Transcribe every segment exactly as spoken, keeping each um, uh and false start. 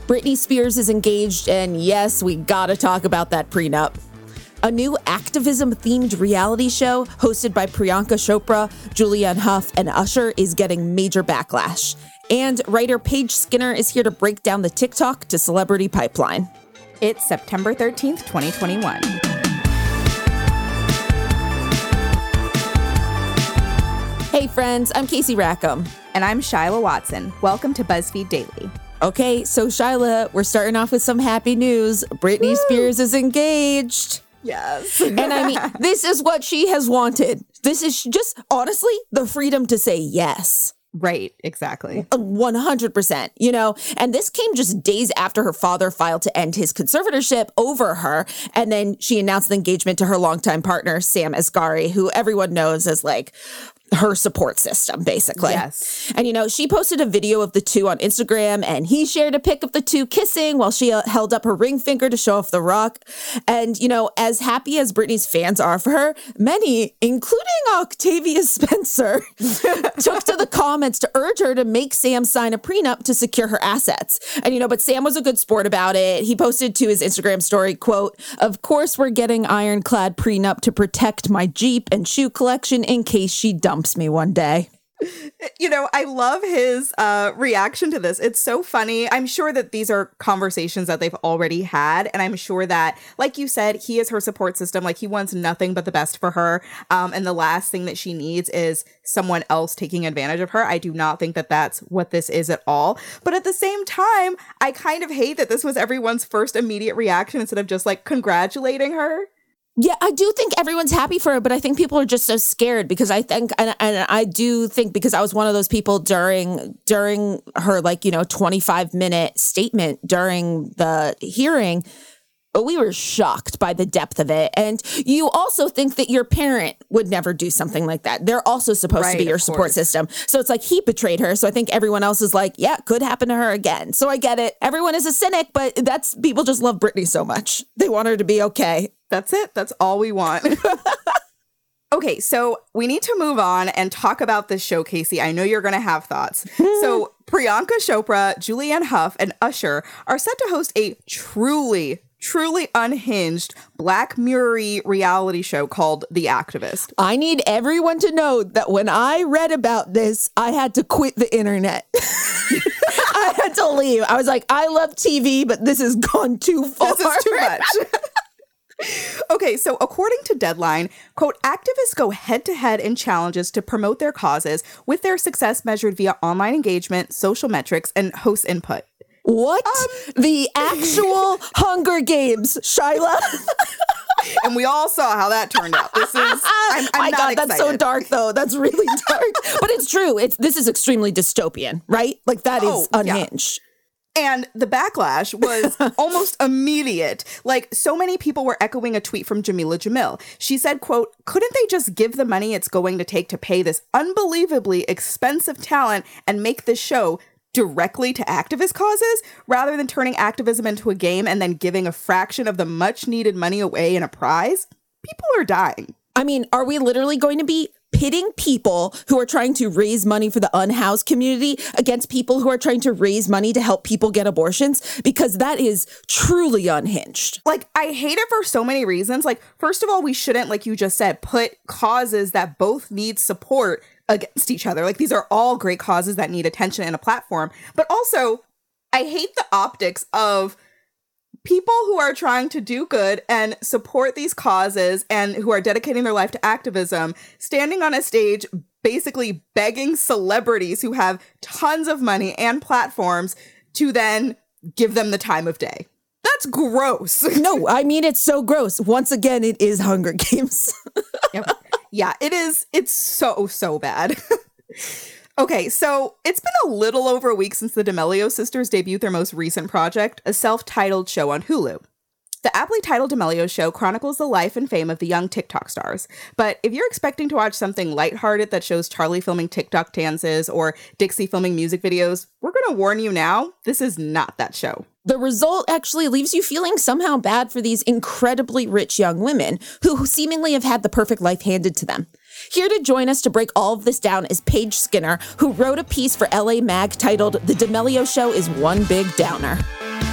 Britney Spears is engaged, and yes, we gotta talk about that prenup. A new activism-themed reality show hosted by Priyanka Chopra, Julianne Hough, and Usher is getting major backlash. And writer Paige Skinner is here to break down the TikTok to celebrity pipeline. It's September thirteenth, twenty twenty-one. Hey friends, I'm Casey Rackham. And I'm Shyla Watson. Welcome to BuzzFeed Daily. Okay, so Shyla, we're starting off with some happy news. Britney Woo! Spears is engaged. Yes. And I mean, this is what she has wanted. This is just, honestly, the freedom to say yes. Right, exactly. one hundred percent, you know, and this came just days after her father filed to end his conservatorship over her. And then she announced the engagement to her longtime partner, Sam Asghari, who everyone knows as like her support system, basically. Yes. And, you know, she posted a video of the two on Instagram, and he shared a pic of the two kissing while she uh, held up her ring finger to show off the rock. And, you know, as happy as Britney's fans are for her, many, including Octavia Spencer, took to the comments to urge her to make Sam sign a prenup to secure her assets. And, you know, but Sam was a good sport about it. He posted to his Instagram story, quote, "Of course, we're getting ironclad prenup to protect my Jeep and shoe collection in case she dumps me one day." You know, I love his uh, reaction to this. It's so funny. I'm sure that these are conversations that they've already had. And I'm sure that, like you said, he is her support system. Like, he wants nothing but the best for her. Um, and the last thing that she needs is someone else taking advantage of her. I do not think that that's what this is at all. But at the same time, I kind of hate that this was everyone's first immediate reaction instead of just like congratulating her. Yeah, I do think everyone's happy for her, but I think people are just so scared because I think, and, and I do think because I was one of those people during during her like, you know, twenty-five minute statement during the hearing, but we were shocked by the depth of it. And you also think that your parent would never do something like that. They're also supposed right, to be your support course. system. So it's like he betrayed her. So I think everyone else is like, yeah, could happen to her again. So I get it. Everyone is a cynic, but that's people just love Britney so much. They want her to be okay. That's it. That's all we want. Okay, so we need to move on and talk about this show, Casey. I know you're going to have thoughts. So Priyanka Chopra, Julianne Hough, and Usher are set to host a truly, truly unhinged Black Mirror reality show called The Activist. I need everyone to know that when I read about this, I had to quit the internet. I had to leave. I was like, I love T V, but this has gone too far. This is too much. Okay, so according to Deadline, quote, activists go head-to-head in challenges to promote their causes with their success measured via online engagement, social metrics, and host input. What? Um, the actual Hunger Games, Shyla. And we all saw how that turned out. This is, I'm, I'm My not God, excited. that's so dark, though. That's really dark. But it's true. It's This is extremely dystopian, right? Like, that is oh, unhinged. Yeah. And the backlash was almost immediate. Like, so many people were echoing a tweet from Jamila Jamil. She said, quote, couldn't they just give the money it's going to take to pay this unbelievably expensive talent and make this show directly to activist causes rather than turning activism into a game and then giving a fraction of the much needed money away in a prize? People are dying. I mean, are we literally going to be pitting people who are trying to raise money for the unhoused community against people who are trying to raise money to help people get abortions? Because that is truly unhinged. Like, I hate it for so many reasons. Like, first of all, we shouldn't, like you just said, put causes that both need support against each other. Like, these are all great causes that need attention and a platform. But also, I hate the optics of people who are trying to do good and support these causes and who are dedicating their life to activism, standing on a stage basically begging celebrities who have tons of money and platforms to then give them the time of day. That's gross. No, I mean, it's so gross. Once again, it is Hunger Games. Yep. Yeah, it is. It's so, so bad. Okay, so it's been a little over a week since the D'Amelio sisters debuted their most recent project, a self-titled show on Hulu. The aptly titled D'Amelio show chronicles the life and fame of the young TikTok stars. But if you're expecting to watch something lighthearted that shows Charlie filming TikTok dances or Dixie filming music videos, we're going to warn you now, this is not that show. The result actually leaves you feeling somehow bad for these incredibly rich young women who seemingly have had the perfect life handed to them. Here to join us to break all of this down is Paige Skinner, who wrote a piece for L A Mag titled "The D'Amelio Show is One Big Downer."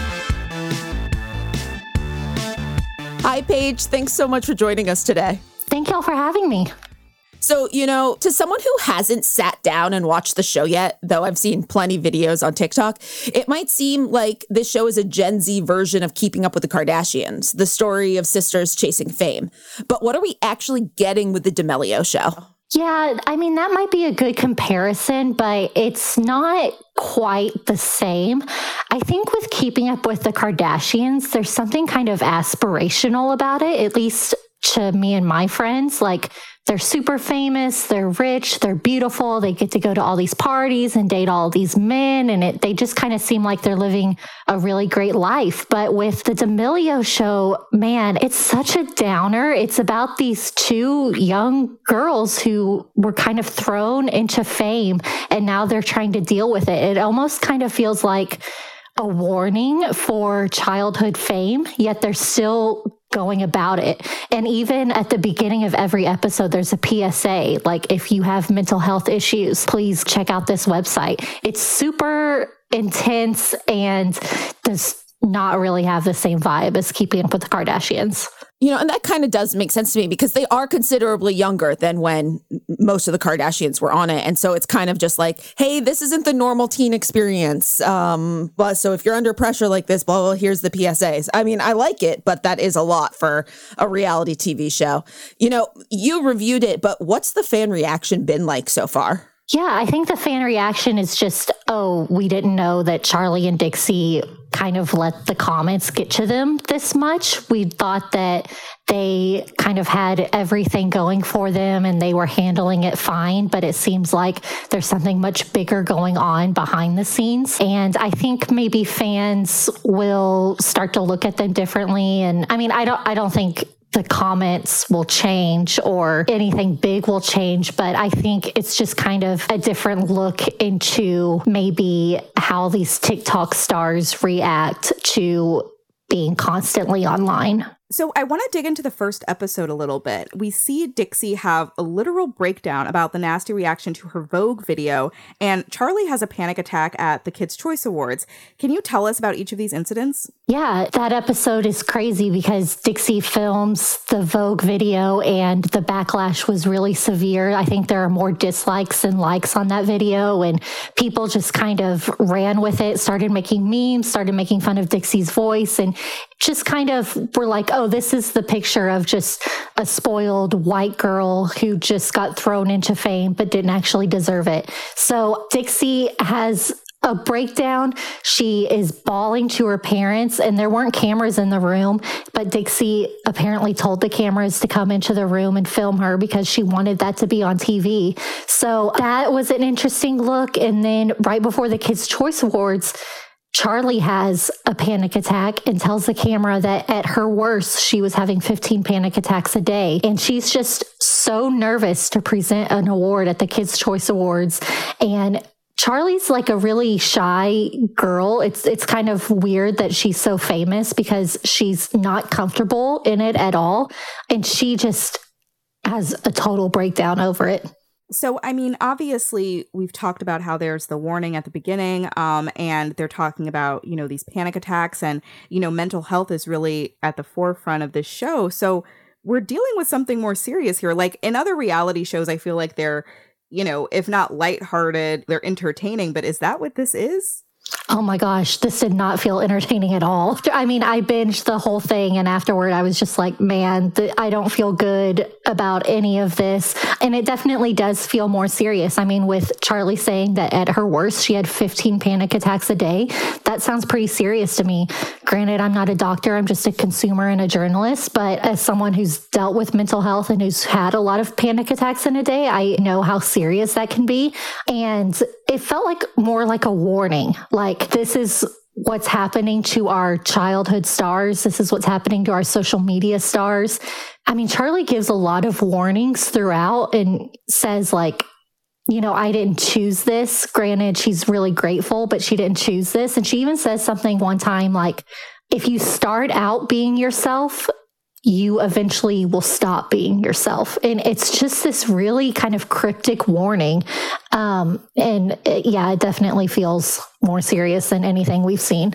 Hi, Paige. Thanks so much for joining us today. Thank y'all for having me. So, you know, to someone who hasn't sat down and watched the show yet, though I've seen plenty videos on TikTok, it might seem like this show is a Gen Z version of Keeping Up with the Kardashians, the story of sisters chasing fame. But what are we actually getting with the D'Amelio show? Yeah, I mean, that might be a good comparison, but it's not quite the same. I think with Keeping Up with the Kardashians, there's something kind of aspirational about it, at least to me and my friends. Like, they're super famous, they're rich, they're beautiful, they get to go to all these parties and date all these men, and it, they just kind of seem like they're living a really great life. But with the D'Amelio show, man, it's such a downer. It's about these two young girls who were kind of thrown into fame, and now they're trying to deal with it. It almost kind of feels like a warning for childhood fame, yet they're still going about it. And even at the beginning of every episode, there's a P S A, like, if you have mental health issues, please check out this website. It's super intense and does not really have the same vibe as Keeping Up with the Kardashians. You know, and that kind of does make sense to me because they are considerably younger than when most of the Kardashians were on it. And so it's kind of just like, hey, this isn't the normal teen experience. Um, but so if you're under pressure like this, blah, blah, here's the P S As. I mean, I like it, but that is a lot for a reality T V show. You know, you reviewed it, but what's the fan reaction been like so far? Yeah, I think the fan reaction is just, oh, we didn't know that Charli and Dixie kind of let the comments get to them this much. We thought that they kind of had everything going for them and they were handling it fine, but it seems like there's something much bigger going on behind the scenes. And I think maybe fans will start to look at them differently. And I mean, I don't, I don't think the comments will change or anything big will change, but I think it's just kind of a different look into maybe how these TikTok stars react to being constantly online. So I want to dig into the first episode a little bit. We see Dixie have a literal breakdown about the nasty reaction to her Vogue video, and Charli has a panic attack at the Kids' Choice Awards. Can you tell us about each of these incidents? Yeah, that episode is crazy because Dixie films the Vogue video and the backlash was really severe. I think there are more dislikes than likes on that video, and people just kind of ran with it, started making memes, started making fun of Dixie's voice, and just kind of were like, oh, this is the picture of just a spoiled white girl who just got thrown into fame but didn't actually deserve it. So Dixie has a breakdown. She is bawling to her parents, and there weren't cameras in the room, but Dixie apparently told the cameras to come into the room and film her because she wanted that to be on T V. So that was an interesting look. And then right before the Kids' Choice Awards, Charli has a panic attack and tells the camera that at her worst, she was having fifteen panic attacks a day. And she's just so nervous to present an award at the Kids' Choice Awards. And Charli's like a really shy girl. It's it's kind of weird that she's so famous because she's not comfortable in it at all. And she just has a total breakdown over it. So, I mean, obviously, we've talked about how there's the warning at the beginning, um, and they're talking about, you know, these panic attacks and, you know, mental health is really at the forefront of this show. So we're dealing with something more serious here. Like in other reality shows, I feel like they're, you know, if not lighthearted, they're entertaining. But is that what this is? Oh my gosh, this did not feel entertaining at all. I mean, I binged the whole thing and afterward I was just like, man, th- I don't feel good about any of this. And it definitely does feel more serious. I mean, with Charli saying that at her worst, she had fifteen panic attacks a day, that sounds pretty serious to me. Granted, I'm not a doctor, I'm just a consumer and a journalist, but as someone who's dealt with mental health and who's had a lot of panic attacks in a day, I know how serious that can be. And it felt like more like a warning. Like, this is what's happening to our childhood stars. This is what's happening to our social media stars. I mean, Charli gives a lot of warnings throughout and says like, you know, I didn't choose this. Granted, she's really grateful, but she didn't choose this. And she even says something one time like, if you start out being yourself, you eventually will stop being yourself. And it's just this really kind of cryptic warning. Um, and it, yeah, it definitely feels more serious than anything we've seen.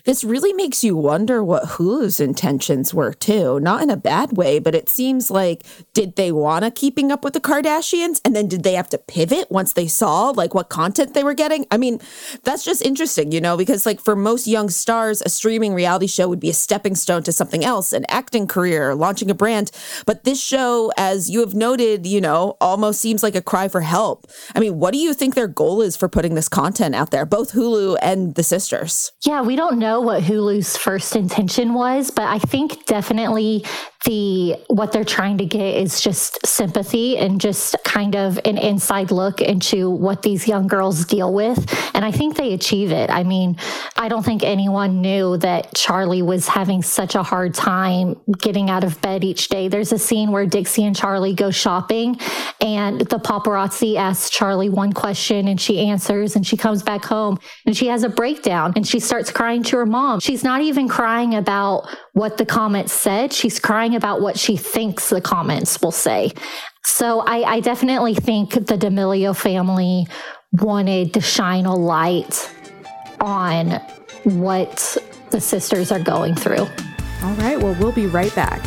This really makes you wonder what Hulu's intentions were too. Not in a bad way, but it seems like, did they want to Keeping Up with the Kardashians? And then did they have to pivot once they saw like what content they were getting? I mean, that's just interesting, you know, because like for most young stars, a streaming reality show would be a stepping stone to something else, an acting career, launching a brand. But this show, as you have noted, you know, almost seems like a cry for help. I mean, what do you think their goal is for putting this content out there, both Hulu and the sisters? Yeah, we don't know what Hulu's first intention was, but I think definitely the what they're trying to get is just sympathy and just kind of an inside look into what these young girls deal with. And I think they achieve it. I mean, I don't think anyone knew that Charli was having such a hard time getting out of bed each day. There's a scene where Dixie and Charli go shopping and the paparazzi asks Charli one question and she answers and she comes back home and she has a breakdown and she starts crying to her mom. She's not even crying about what the comments said. She's crying about what she thinks the comments will say. So I, I definitely think the D'Amelio family wanted to shine a light on what the sisters are going through. All right, well, we'll be right back.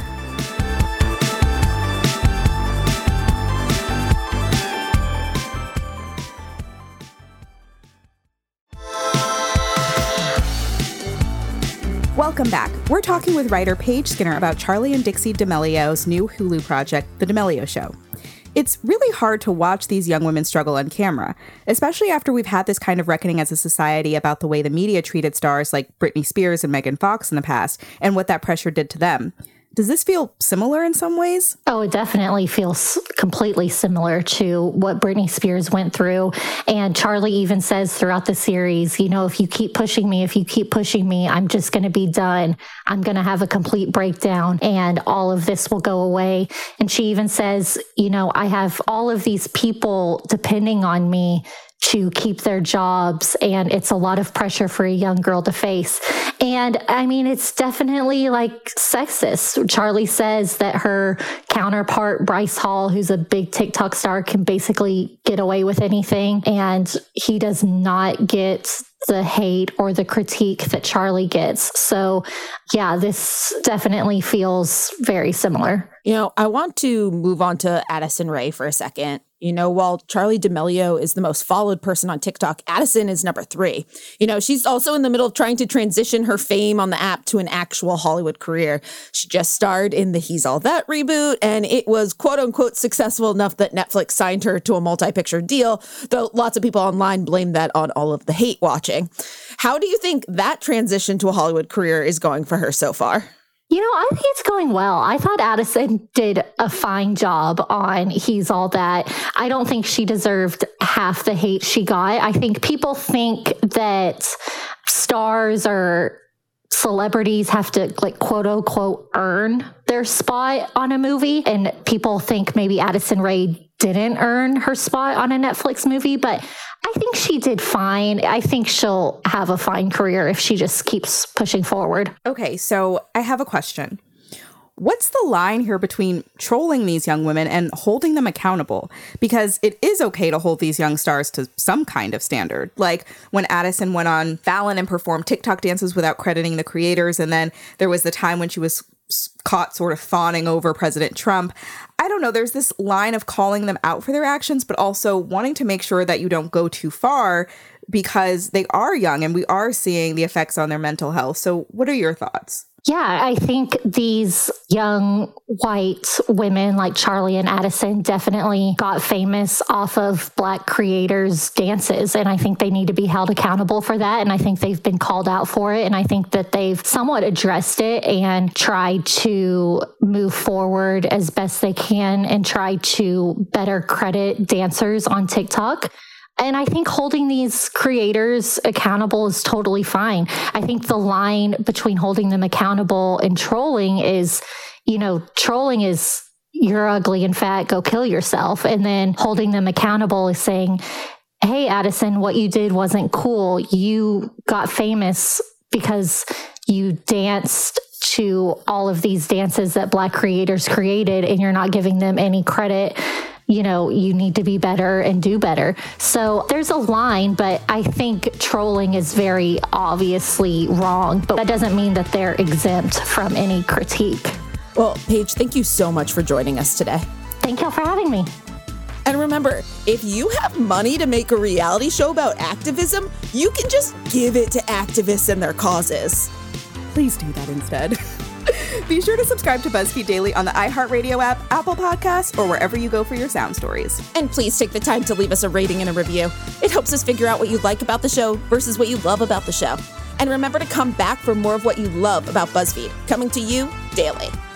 Welcome back. We're talking with writer Paige Skinner about Charli and Dixie D'Amelio's new Hulu project, The D'Amelio Show. It's really hard to watch these young women struggle on camera, especially after we've had this kind of reckoning as a society about the way the media treated stars like Britney Spears and Megan Fox in the past and what that pressure did to them. Does this feel similar in some ways? Oh, it definitely feels completely similar to what Britney Spears went through. And Charli even says throughout the series, you know, if you keep pushing me, if you keep pushing me, I'm just going to be done. I'm going to have a complete breakdown and all of this will go away. And she even says, you know, I have all of these people depending on me to keep their jobs, and it's a lot of pressure for a young girl to face. And I mean, it's definitely like sexist. Charli says that her counterpart, Bryce Hall, who's a big TikTok star, can basically get away with anything, and he does not get the hate or the critique that Charli gets. So yeah, this definitely feels very similar. You know, I want to move on to Addison Rae for a second. You know, while Charli D'Amelio is the most followed person on TikTok, Addison is number three. You know, she's also in the middle of trying to transition her fame on the app to an actual Hollywood career. She just starred in the He's All That reboot, and it was quote unquote successful enough that Netflix signed her to a multi-picture deal, though lots of people online blame that on all of the hate watching. How do you think that transition to a Hollywood career is going for her so far? You know, I think it's going well. I thought Addison did a fine job on He's All That. I don't think she deserved half the hate she got. I think people think that stars or celebrities have to, like, quote unquote, earn their spot on a movie. And people think maybe Addison Rae didn't earn her spot on a Netflix movie, but I think she did fine. I think she'll have a fine career if she just keeps pushing forward. Okay, so I have a question. What's the line here between trolling these young women and holding them accountable? Because it is okay to hold these young stars to some kind of standard. Like when Addison went on Fallon and performed TikTok dances without crediting the creators. And then there was the time when she was caught sort of fawning over President Trump. I don't know. There's this line of calling them out for their actions, but also wanting to make sure that you don't go too far because they are young and we are seeing the effects on their mental health. So what are your thoughts? Yeah, I think these young white women like Charli and Addison definitely got famous off of Black creators' dances. And I think they need to be held accountable for that. And I think they've been called out for it. And I think that they've somewhat addressed it and tried to move forward as best they can and try to better credit dancers on TikTok. And I think holding these creators accountable is totally fine. I think the line between holding them accountable and trolling is, you know, trolling is you're ugly and fat, go kill yourself. And then holding them accountable is saying, hey, Addison, what you did wasn't cool. You got famous because you danced to all of these dances that Black creators created and you're not giving them any credit. you know, you need to be better and do better. So there's a line, but I think trolling is very obviously wrong, but that doesn't mean that they're exempt from any critique. Well, Paige, thank you so much for joining us today. Thank you for having me. And remember, if you have money to make a reality show about activism, you can just give it to activists and their causes. Please do that instead. Be sure to subscribe to BuzzFeed Daily on the iHeartRadio app, Apple Podcasts, or wherever you go for your sound stories. And please take the time to leave us a rating and a review. It helps us figure out what you like about the show versus what you love about the show. And remember to come back for more of what you love about BuzzFeed, coming to you daily.